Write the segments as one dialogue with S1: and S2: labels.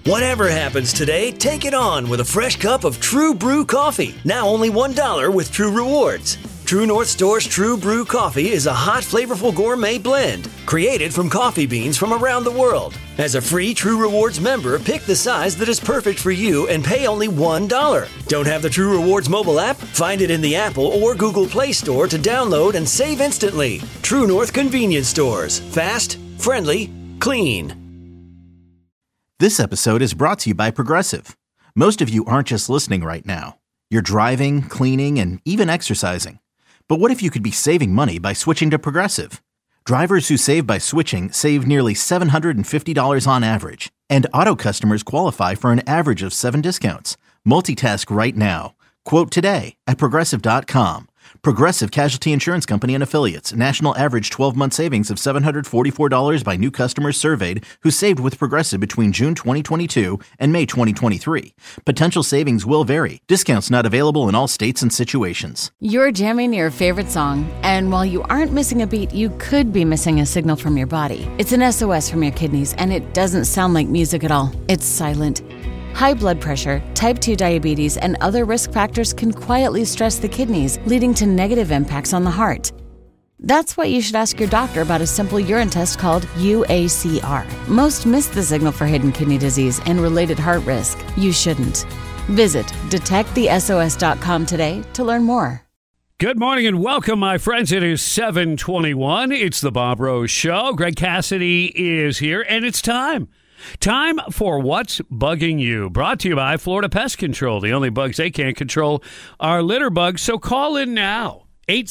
S1: Whatever happens today, take it on with a fresh cup of True Brew coffee. Now only $1 with True Rewards. True North Store's True Brew coffee is a hot, flavorful gourmet blend created from coffee beans from around the world. As a free True Rewards member, pick the size that is perfect for you and pay only $1. Don't have the True Rewards mobile app? Find it in the Apple or Google Play Store to download and save instantly. True North Convenience Stores. Fast, friendly, clean.
S2: This episode is brought to you by Progressive. Most of you aren't just listening right now. You're driving, cleaning, and even exercising. But what if you could be saving money by switching to Progressive? Drivers who save by switching save nearly $750 on average. And auto customers qualify for an average of 7 discounts. Multitask right now. Quote today at Progressive.com. Progressive Casualty Insurance Company and Affiliates. National average 12-month savings of $744 by new customers surveyed who saved with Progressive between June 2022 and May 2023. Potential savings will vary. Discounts not available in all states and situations.
S3: You're jamming your favorite song, and while you aren't missing a beat, you could be missing a signal from your body. It's an SOS from your kidneys, and it doesn't sound like music at all. It's silent. High blood pressure, type 2 diabetes, and other risk factors can quietly stress the kidneys, leading to negative impacts on the heart. That's why you should ask your doctor about a simple urine test called UACR. Most miss the signal for hidden kidney disease and related heart risk. You shouldn't. Visit detectthesos.com today to learn more.
S4: Good morning and welcome, my friends. It is 7:21. It's the Bob Rose Show. Greg Cassidy is here, and it's time. Time for What's Bugging You, brought to you by Florida Pest Control. The only bugs they can't control are litter bugs, so call in now,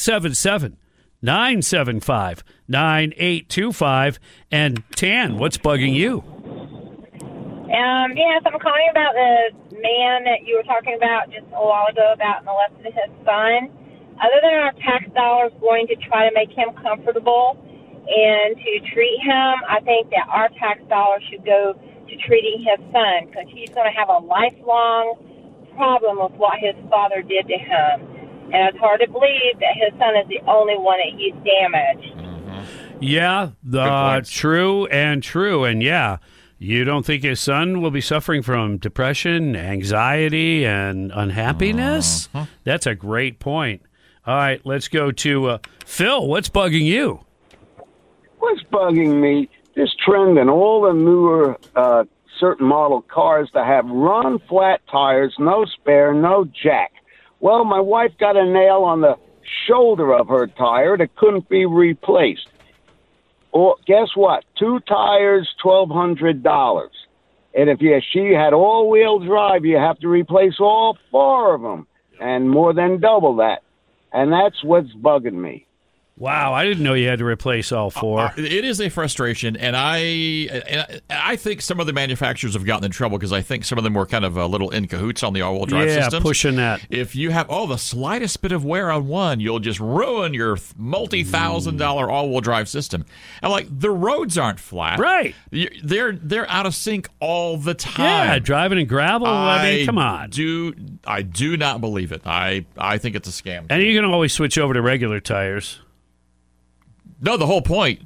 S4: 877-975-9825. And Tan, what's bugging you?
S5: Yes, I'm calling about the man that you were talking about just a while ago about molesting his son. Other than our tax dollars going to try to make him comfortable and to treat him, I think that our tax dollars should go to treating his son, because he's going to have a lifelong problem with what his father did to him. And it's hard to believe that his son is the only one that he's damaged.
S4: Mm-hmm. Yeah, true. And yeah, you don't think his son will be suffering from depression, anxiety, and unhappiness? Uh-huh. That's a great point. All right, let's go to Phil. What's bugging you?
S6: What's bugging me, this trend in all the newer certain model cars to have run flat tires, no spare, no jack. Well, my wife got a nail on the shoulder of her tire that couldn't be replaced. Or guess what? 2 tires, $1,200. And if she had all-wheel drive, you have to replace all 4 of them, and more than double that. And that's what's bugging me.
S4: Wow, I didn't know you had to replace all 4.
S7: It is a frustration, and I think some of the manufacturers have gotten in trouble because I think some of them were kind of a little in cahoots on the all-wheel drive systems.
S4: Yeah, pushing that.
S7: If you have the slightest bit of wear on one, you'll just ruin your multi-$1,000 all-wheel drive system. And the roads aren't flat.
S4: Right.
S7: They're out of sync all the time.
S4: Yeah, driving in gravel. I mean, come on.
S7: I do not believe it. I think it's a scam.
S4: And you can always switch over to regular tires.
S7: No, the whole point.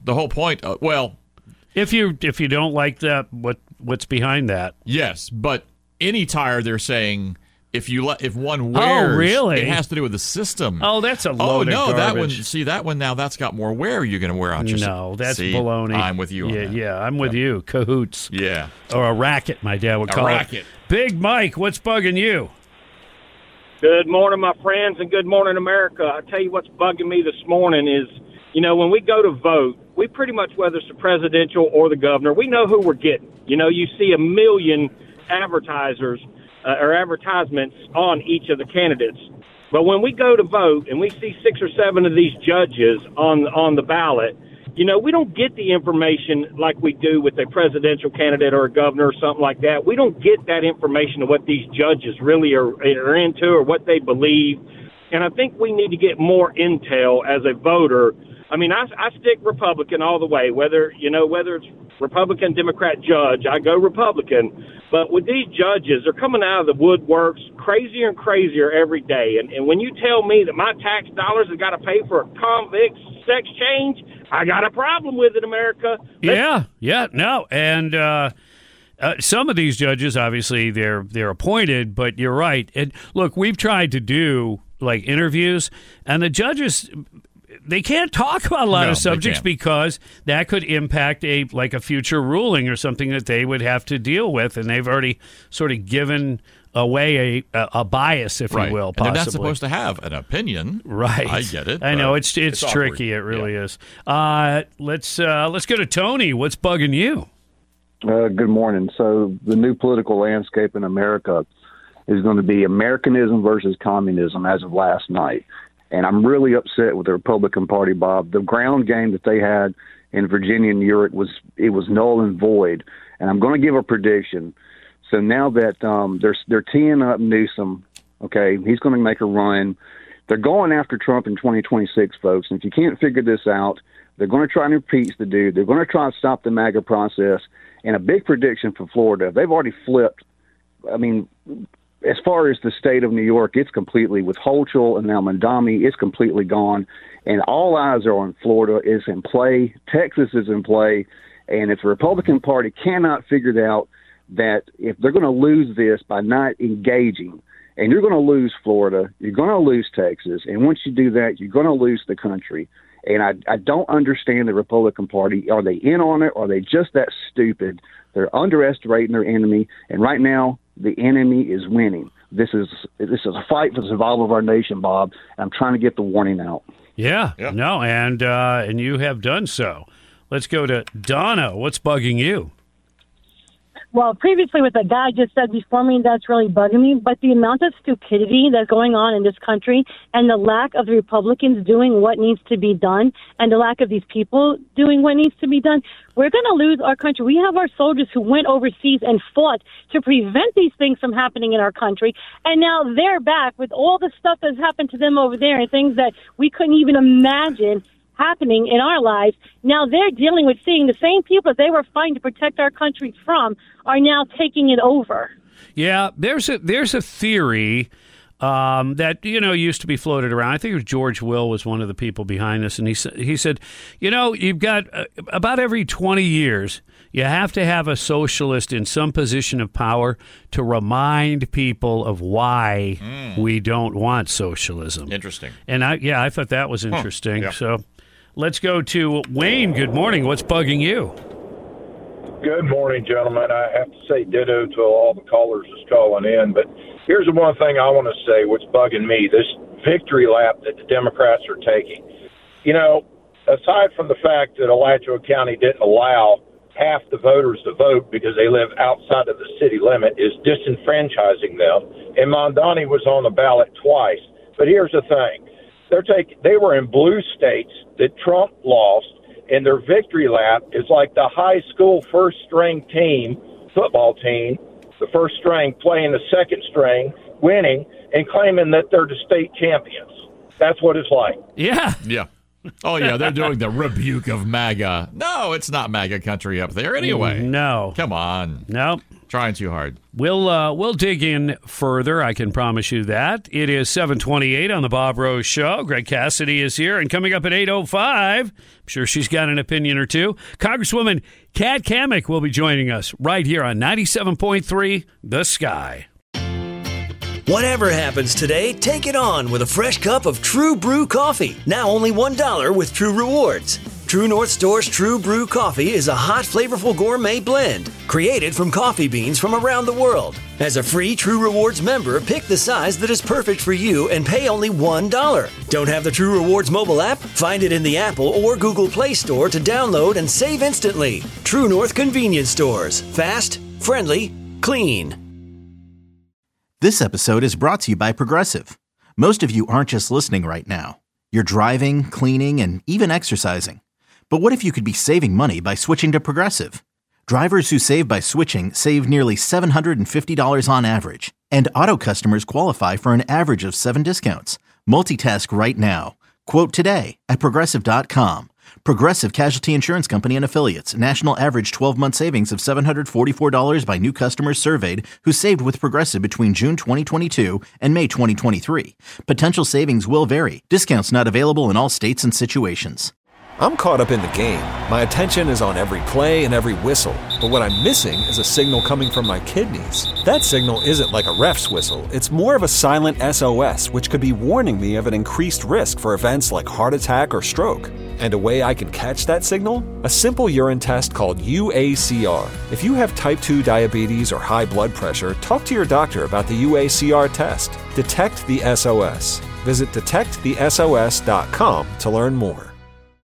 S7: If
S4: you don't like that, what's behind that?
S7: Yes, but any tire, they're saying if one wears,
S4: really?
S7: It has to do with the system.
S4: Oh, that's a load of garbage.
S7: That one now that's got more wear. You're going to wear out your.
S4: No, that's baloney.
S7: I'm with you.
S4: I'm with you. Cahoots.
S7: Yeah,
S4: or a racket. My dad would call it. A racket. Big Mike, what's bugging you?
S8: Good morning, my friends, and good morning, America. I tell you what's bugging me this morning is, when we go to vote, we pretty much, whether it's the presidential or the governor, we know who we're getting. You see a million advertisers or advertisements on each of the candidates. But when we go to vote and we see 6 or 7 of these judges on the ballot, we don't get the information like we do with a presidential candidate or a governor or something like that. We don't get that information of what these judges really are into or what they believe. And I think we need to get more intel as a voter. I mean, I stick Republican all the way, whether it's Republican, Democrat judge, I go Republican. But with these judges, they're coming out of the woodworks crazier and crazier every day. And when you tell me that my tax dollars have got to pay for a convict's sex change, I got a problem with it, America.
S4: No. And Some of these judges, obviously, they're appointed, but you're right. And look, we've tried to do like interviews, and the judges, they can't talk about a lot of subjects because that could impact a future ruling or something that they would have to deal with, and they've already sort of given away a bias, if you will, possibly.
S7: And they're not supposed to have an opinion.
S4: Right.
S7: I get it.
S4: I know. It's tricky. It really is. Let's go to Tony. What's bugging you?
S9: Good morning. So the new political landscape in America is going to be Americanism versus communism as of last night. And I'm really upset with the Republican Party, Bob. The ground game that they had in Virginia and New York was null and void. And I'm going to give a prediction. So now that they're teeing up Newsom, okay, he's going to make a run. They're going after Trump in 2026, folks. And if you can't figure this out, they're going to try and impeach the dude. They're going to try to stop the MAGA process. And a big prediction for Florida, they've already flipped. I mean, as far as the state of New York, it's completely, with Hochul and now Mamdani, it's completely gone. And all eyes are on Florida. Is in play. Texas is in play. And if the Republican Party cannot figure it out, that if they're going to lose this by not engaging, and you're going to lose Florida, you're going to lose Texas. And once you do that, you're going to lose the country. And I don't understand the Republican Party. Are they in on it? Or are they just that stupid? They're underestimating their enemy. And right now, the enemy is winning. This is a fight for the survival of our nation, Bob. And I'm trying to get the warning out.
S4: Yeah. No, and you have done so. Let's go to Donna. What's bugging you?
S10: Well, previously what the guy just said before me, that's really bugging me. But the amount of stupidity that's going on in this country and the lack of the Republicans doing what needs to be done and the lack of these people doing what needs to be done, we're going to lose our country. We have our soldiers who went overseas and fought to prevent these things from happening in our country. And now they're back with all the stuff that's happened to them over there and things that we couldn't even imagine happening in our lives. Now they're dealing with seeing the same people that they were fighting to protect our country from are now taking it over. Yeah, there's a theory that used to be floated around. I think it was George Will was one of the people behind this, and he said, you've got about every 20 years you have to have a socialist in some position of power to remind people of why we don't want socialism.
S7: Interesting.
S4: And I thought that was interesting.
S7: Yeah.
S4: So let's go to Wayne. Good morning. What's bugging you?
S11: Good morning, gentlemen. I have to say ditto to all the callers that's calling in, but here's the one thing I want to say, what's bugging me, this victory lap that the Democrats are taking. Aside from the fact that Alachua County didn't allow half the voters to vote because they live outside of the city limit, is disenfranchising them, and Mamdani was on the ballot twice. But here's the thing. They were in blue states that Trump lost, and their victory lap is like the high school first-string football team, the first string playing the second string, winning, and claiming that they're the state champions. That's what it's like.
S4: Yeah.
S7: Yeah. Oh, yeah, they're doing the rebuke of MAGA. No, it's not MAGA country up there anyway.
S4: No.
S7: Come on.
S4: No.
S7: Trying too hard.
S4: We'll dig in further, I can promise you that. It is 7:28 on the Bob Rose Show. Greg Cassidy is here, and coming up at 8:05, I'm sure she's got an opinion or two, Congresswoman Kat Cammack will be joining us right here on 97.3 The Sky.
S1: Whatever happens today, take it on with a fresh cup of True Brew coffee. Now only $1 with True Rewards. True North Store's True Brew coffee is a hot, flavorful gourmet blend created from coffee beans from around the world. As a free True Rewards member, pick the size that is perfect for you and pay only $1. Don't have the True Rewards mobile app? Find it in the Apple or Google Play Store to download and save instantly. True North Convenience Stores. Fast, friendly, clean.
S2: This episode is brought to you by Progressive. Most of you aren't just listening right now. You're driving, cleaning, and even exercising. But what if you could be saving money by switching to Progressive? Drivers who save by switching save nearly $750 on average. And auto customers qualify for an average of 7 discounts. Multitask right now. Quote today at Progressive.com. Progressive Casualty Insurance Company and Affiliates. National average 12-month savings of $744 by new customers surveyed who saved with Progressive between June 2022 and May 2023. Potential savings will vary. Discounts not available in all states and situations.
S12: I'm caught up in the game. My attention is on every play and every whistle. But what I'm missing is a signal coming from my kidneys. That signal isn't like a ref's whistle. It's more of a silent SOS, which could be warning me of an increased risk for events like heart attack or stroke. And a way I can catch that signal? A simple urine test called UACR. If you have type 2 diabetes or high blood pressure, talk to your doctor about the UACR test. Detect the SOS. Visit detectthesos.com to learn more.